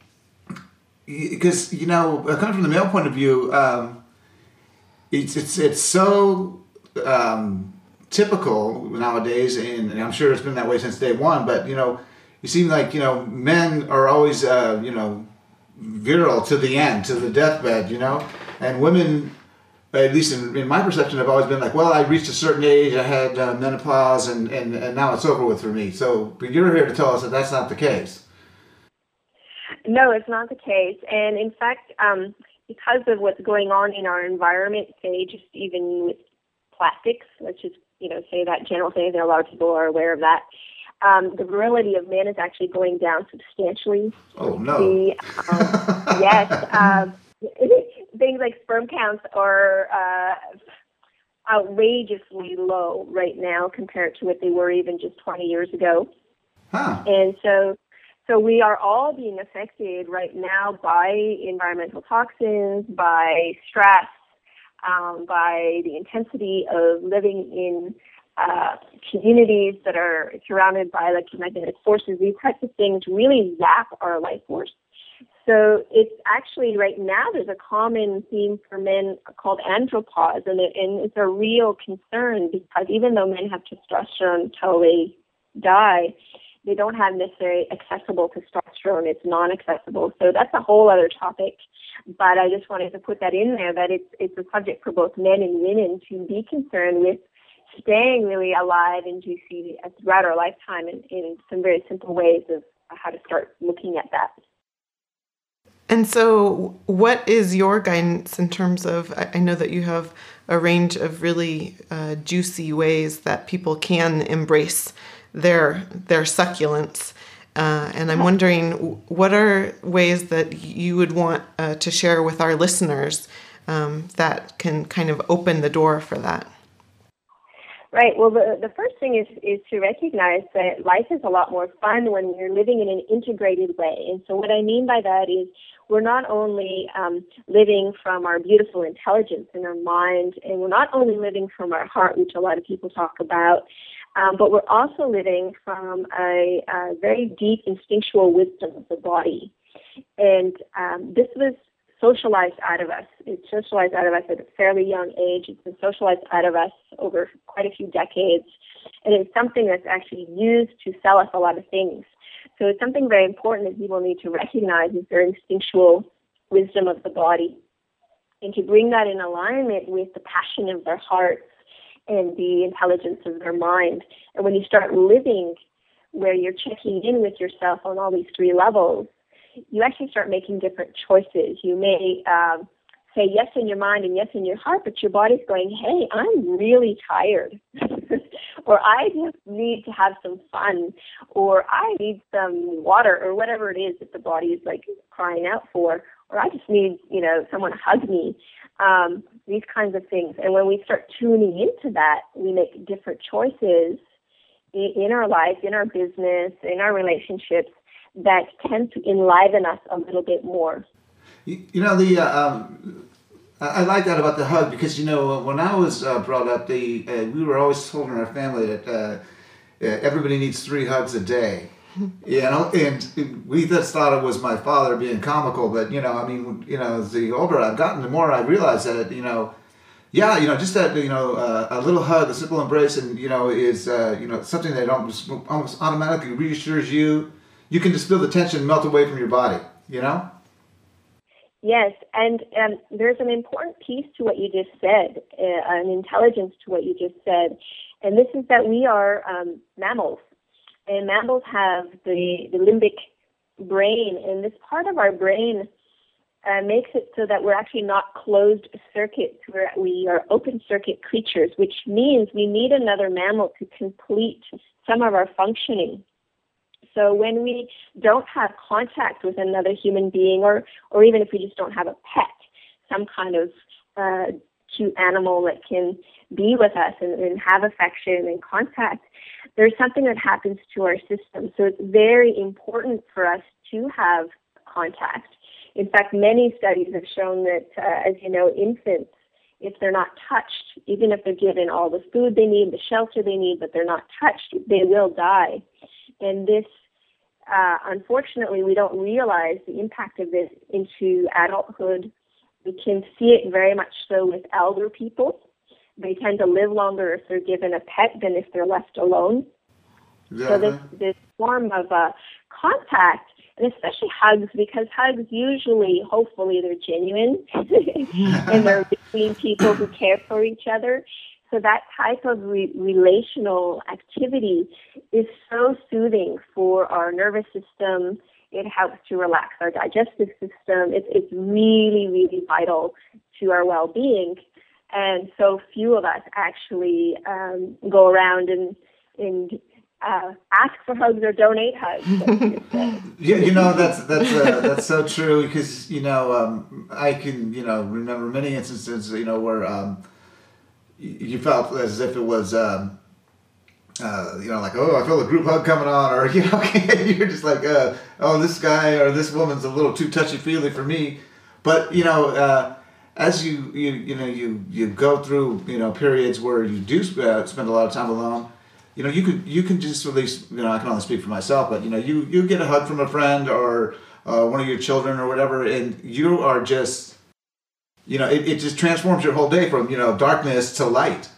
because, you know, coming from the male point of view, um, it's it's it's so um, typical nowadays, and, and I'm sure it's been that way since day one. But you know, you seem like you know men are always uh, you know virile to the end, to the deathbed, you know, and women, at least in, in my perception, have always been like, well, I reached a certain age, I had uh, menopause, and, and, and now it's over with for me. So, but you're here to tell us that that's not the case. No, it's not the case. And in fact, um, because of what's going on in our environment, say just even with plastics, let's just, you know, say that general thing, that a lot of people are aware of that. Um, the virility of men is actually going down substantially. Oh, no. The, um, yes. Um, things like sperm counts are uh, outrageously low right now compared to what they were even just twenty years ago. Huh. And so so we are all being affected right now by environmental toxins, by stress, um, by the intensity of living in uh, communities that are surrounded by electromagnetic forces. These types of things really zap our life force. So it's actually right now there's a common theme for men called andropause, and, it, and it's a real concern because even though men have testosterone until they die, they don't have necessarily accessible testosterone. It's non-accessible. So that's a whole other topic. But I just wanted to put that in there, that it's it's a subject for both men and women to be concerned with staying really alive and juicy throughout our lifetime, in, in some very simple ways of how to start looking at that. And so what is your guidance in terms of, I know that you have a range of really uh, juicy ways that people can embrace their their succulents. Uh, and I'm wondering, what are ways that you would want uh, to share with our listeners um, that can kind of open the door for that? Right. Well, the, the first thing is, is to recognize that life is a lot more fun when we're living in an integrated way. And so what I mean by that is we're not only um, living from our beautiful intelligence in our mind, and we're not only living from our heart, which a lot of people talk about, um, but we're also living from a, a very deep instinctual wisdom of the body. And um, this was socialized out of us. It's socialized out of us at a fairly young age. It's been socialized out of us over quite a few decades. And it's something that's actually used to sell us a lot of things. So it's something very important that people need to recognize is their instinctual wisdom of the body, and to bring that in alignment with the passion of their hearts and the intelligence of their mind. And when you start living where you're checking in with yourself on all these three levels, you actually start making different choices. You may um, say yes in your mind and yes in your heart, but your body's going, hey, I'm really tired. Or I just need to have some fun. Or I need some water, or whatever it is that the body is like crying out for. Or I just need, you know, someone to hug me. Um, these kinds of things. And when we start tuning into that, we make different choices in, in our life, in our business, in our relationships, that tend to enliven us a little bit more. You, you know, the uh, um, I, I like that about the hug, because, you know, when I was uh, brought up, the uh, we were always told in our family that uh, everybody needs three hugs a day. You know, and we just thought it was my father being comical, but, you know, I mean, you know, the older I've gotten, the more I realize that, you know, Yeah, you know, just that, you know, uh, a little hug, a simple embrace, and, you know, is, uh, you know, something that almost, almost automatically reassures you. You can just feel the tension melt away from your body, you know? Yes, and um, there's an important piece to what you just said, uh, an intelligence to what you just said, and this is that we are um, mammals, and mammals have the, the limbic brain, and this part of our brain uh, makes it so that we're actually not closed circuits, we're, we are open circuit creatures, which means we need another mammal to complete some of our functioning. So when we don't have contact with another human being, or, or even if we just don't have a pet, some kind of uh, cute animal that can be with us and, and have affection and contact, there's something that happens to our system. So it's very important for us to have contact. In fact, many studies have shown that, uh, as you know, infants, if they're not touched, even if they're given all the food they need, the shelter they need, but they're not touched, they will die. And this Uh, unfortunately, we don't realize the impact of this into adulthood. We can see it very much so with elder people. They tend to live longer if they're given a pet than if they're left alone. Exactly. So this, this form of uh, contact, and especially hugs, because hugs usually, hopefully, they're genuine, and they're between people who care for each other. So that type of re- relational activity is so soothing for our nervous system. It helps to relax our digestive system. It, it's really, really vital to our well-being. And so few of us actually um, go around and, and uh, ask for hugs or donate hugs. Yeah, you know, that's that's uh, that's so true, because, you know, um, I can, you know, remember many instances, you know, where um, you felt as if it was, um, uh, you know, like, oh, I feel a group hug coming on, or, you know, you're just like, uh, oh, this guy or this woman's a little too touchy-feely for me. But, you know, uh, as you, you, you know, you, you go through, you know, periods where you do uh, spend a lot of time alone, you know, you could, you can just release, you know, I can only speak for myself, but, you know, you, you get a hug from a friend or uh, one of your children or whatever, and you are just, you know, it, it just transforms your whole day from, you know, darkness to light.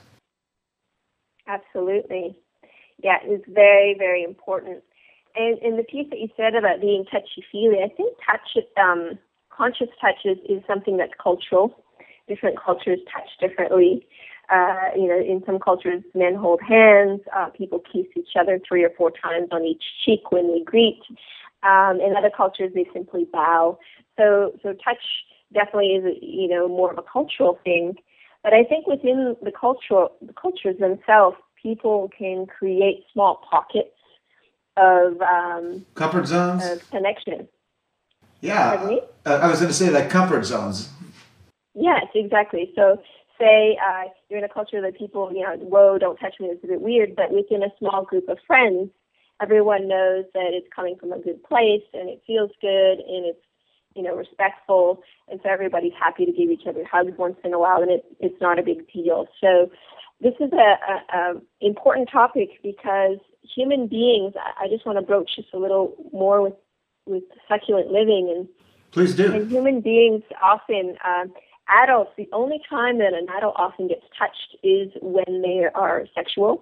Absolutely. Yeah, it's very, very important. And, and the piece that you said about being touchy-feely, I think touch, um, conscious touch is, is something that's cultural. Different cultures touch differently. Uh, you know, in some cultures, men hold hands. Uh, people kiss each other three or four times on each cheek when they greet. Um, in other cultures, they simply bow. So, so touch definitely is, you know, more of a cultural thing. But I think within the cultural the cultures themselves, people can create small pockets of um, comfort zones, of connection. Yeah, uh, I was going to say like comfort zones. Yes, exactly. So, say uh, you're in a culture that people, you know, whoa, don't touch me, it's a bit weird. But within a small group of friends, everyone knows that it's coming from a good place and it feels good and it's, you know, respectful, and so everybody's happy to give each other hugs once in a while, and it, it's not a big deal. So this is a, a, a important topic because human beings, I just want to broach just a little more with, with succulent living. And please do. And human beings often, um, adults, the only time that an adult often gets touched is when they are sexual.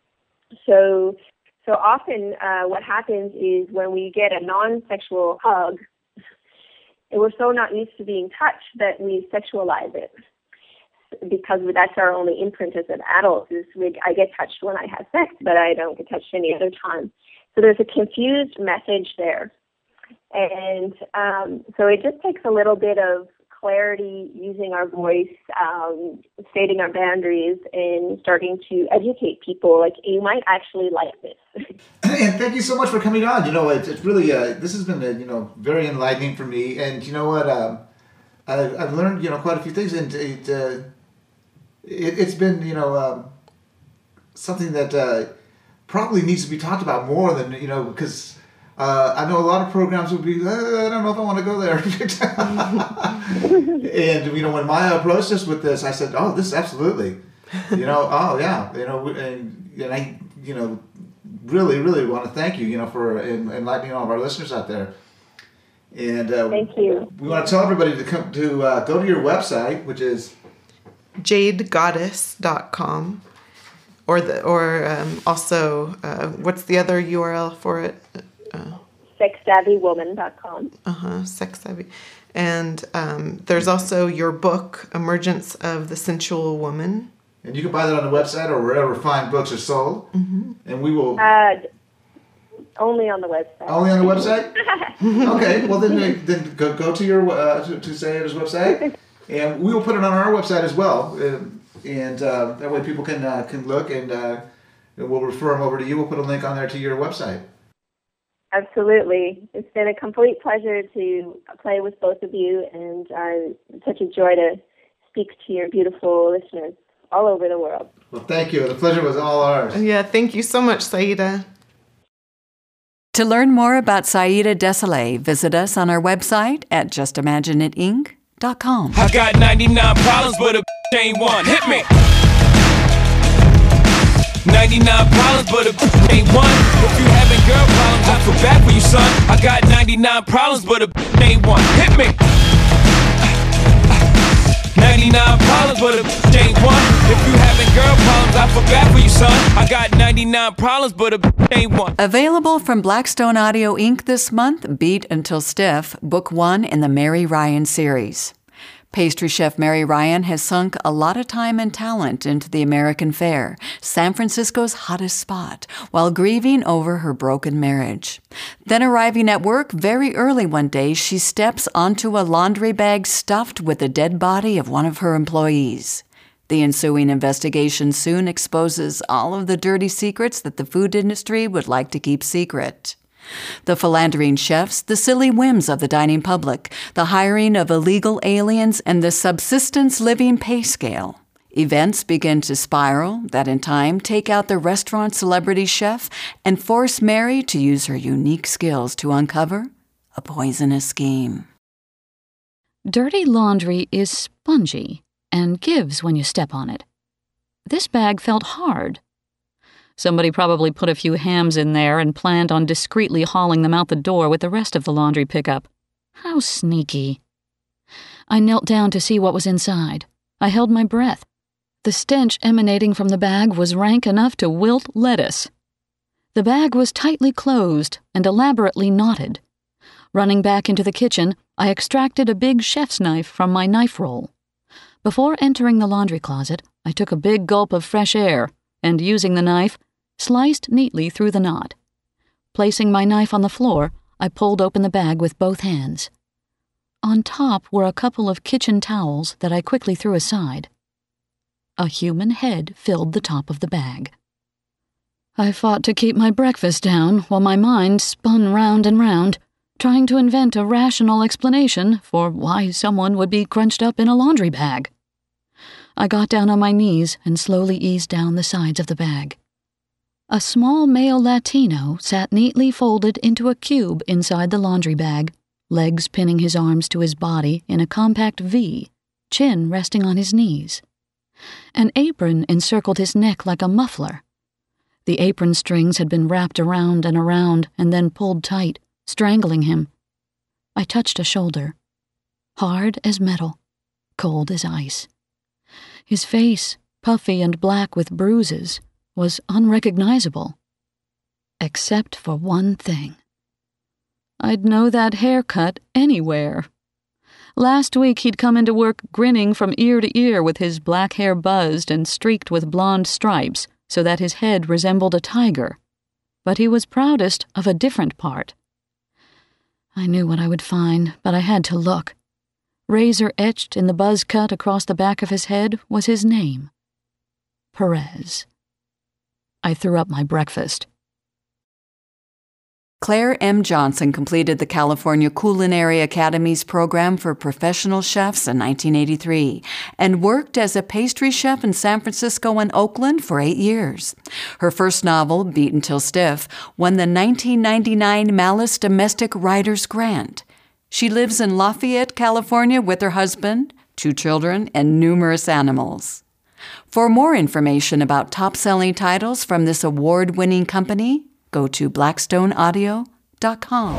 So, so often uh, what happens is when we get a non-sexual hug, and we're so not used to being touched that we sexualize it, because that's our only imprint as an adult is we, I get touched when I have sex, but I don't get touched any other time. So there's a confused message there. And um, so it just takes a little bit of clarity, using our voice, um, stating our boundaries, and starting to educate people. Like, you might actually like this. And thank you so much for coming on. You know, it's, it's really, uh, this has been, uh, you know, very enlightening for me. And you know what, um, I, I've learned, you know, quite a few things. And it, uh, it, it's been, you know, um, something that uh, probably needs to be talked about more than, you know, because Uh, I know a lot of programs would be, uh, I don't know if I want to go there. And, you know, when Maya approached us with this, I said, oh, this absolutely, you know, oh, yeah, you know, and, and I, you know, really, really want to thank you, you know, for enlightening all of our listeners out there. And uh, thank you. We want to tell everybody to come to uh, go to your website, which is jade goddess dot com. Or the or um, also, uh, what's the other U R L for it? Uh, sex savvy woman dot com. Uh-huh, Sex Savvy. And um, there's also your book, Emergence of the Sensual Woman. And you can buy that on the website or wherever fine books are sold. Mm-hmm. And we will... Uh, only on the website. Only on the website? Okay, well then, then go, go to your uh, to, to Sayeda's website, and we will put it on our website as well. Uh, and uh, that way people can uh, can look, and uh, we'll refer them over to you. We'll put a link on there to your website. Absolutely. It's been a complete pleasure to play with both of you, and uh, such a joy to speak to your beautiful listeners all over the world. Well, thank you. The pleasure was all ours. Yeah, thank you so much, Sayeda. To learn more about Sayeda Desolé, visit us on our website at just imagine it inc dot com. I got ninety-nine problems, but a ain't one. Hit me. ninety-nine problems, but a ain't one. If you having girl problems, I feel bad for you, son. I got ninety-nine problems, but a ain't one. Hit me. ninety-nine problems, but a ain't one. If you having girl problems, I feel bad for you, son. I got ninety-nine problems, but a ain't one. Available from Blackstone Audio Incorporated this month, Beat Until Stiff, Book One in the Mary Ryan series. Pastry chef Mary Ryan has sunk a lot of time and talent into the American Fair, San Francisco's hottest spot, while grieving over her broken marriage. Then arriving at work very early one day, she steps onto a laundry bag stuffed with the dead body of one of her employees. The ensuing investigation soon exposes all of the dirty secrets that the food industry would like to keep secret. The philandering chefs, the silly whims of the dining public, the hiring of illegal aliens, and the subsistence living pay scale. Events begin to spiral that in time take out the restaurant celebrity chef and force Mary to use her unique skills to uncover a poisonous scheme. Dirty laundry is spongy and gives when you step on it. This bag felt hard. Somebody probably put a few hams in there and planned on discreetly hauling them out the door with the rest of the laundry pickup. How sneaky. I knelt down to see what was inside. I held my breath. The stench emanating from the bag was rank enough to wilt lettuce. The bag was tightly closed and elaborately knotted. Running back into the kitchen, I extracted a big chef's knife from my knife roll. Before entering the laundry closet, I took a big gulp of fresh air and, using the knife, sliced neatly through the knot. Placing my knife on the floor, I pulled open the bag with both hands. On top were a couple of kitchen towels that I quickly threw aside. A human head filled the top of the bag. I fought to keep my breakfast down while my mind spun round and round, trying to invent a rational explanation for why someone would be crunched up in a laundry bag. I got down on my knees and slowly eased down the sides of the bag. A small male Latino sat neatly folded into a cube inside the laundry bag, legs pinning his arms to his body in a compact V, chin resting on his knees. An apron encircled his neck like a muffler. The apron strings had been wrapped around and around and then pulled tight, strangling him. I touched a shoulder. Hard as metal, cold as ice. His face, puffy and black with bruises, was unrecognizable. Except for one thing. I'd know that haircut anywhere. Last week he'd come into work grinning from ear to ear with his black hair buzzed and streaked with blonde stripes so that his head resembled a tiger. But he was proudest of a different part. I knew what I would find, but I had to look. Razor etched in the buzz cut across the back of his head was his name. Perez. I threw up my breakfast. Claire M. Johnson completed the California Culinary Academy's program for professional chefs in nineteen eighty-three and worked as a pastry chef in San Francisco and Oakland for eight years. Her first novel, Beat Until Stiff, won the nineteen ninety-nine Malice Domestic Writers Grant. She lives in Lafayette, California with her husband, two children, and numerous animals. For more information about top-selling titles from this award-winning company, go to blackstone audio dot com.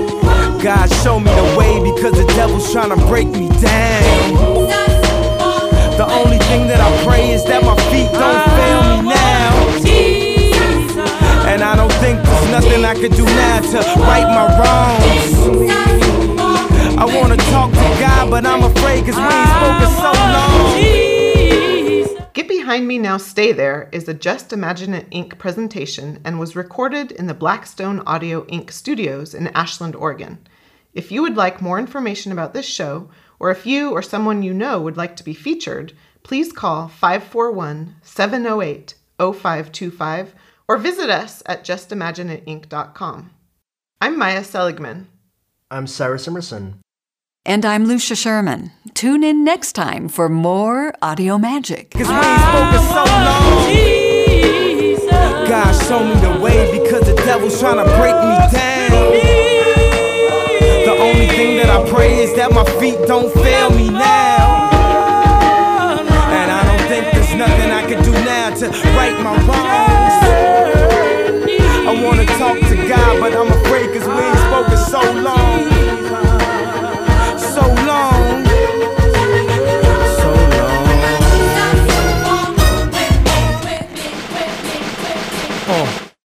God, show me the way because the devil's trying to break me down. The only thing that I pray is that my feet don't fail me now. And I don't think there's nothing I could do now to right my wrongs. I wanna talk to God, but I'm afraid cause we ain't spoken so long. Get Behind Me Now Stay There is a Just Imagine It Incorporated presentation and was recorded in the Blackstone Audio Incorporated studios in Ashland, Oregon. If you would like more information about this show, or if you or someone you know would like to be featured, please call five four one, seven oh eight, oh five two five or visit us at just imagine it inc dot com. I'm Maya Seligman. I'm Cyrus Emerson. And I'm Lucia Sherman. Tune in next time for more audio magic. Cause we ain't spoken so long. God show me the way because the devil's trying to break me down. The only thing that I pray is that my feet don't fail me now. And I don't think there's nothing I can do now to right my wrongs. I wanna talk to God, but I'm afraid cause we ain't spoken so long. So long. So long. Oh.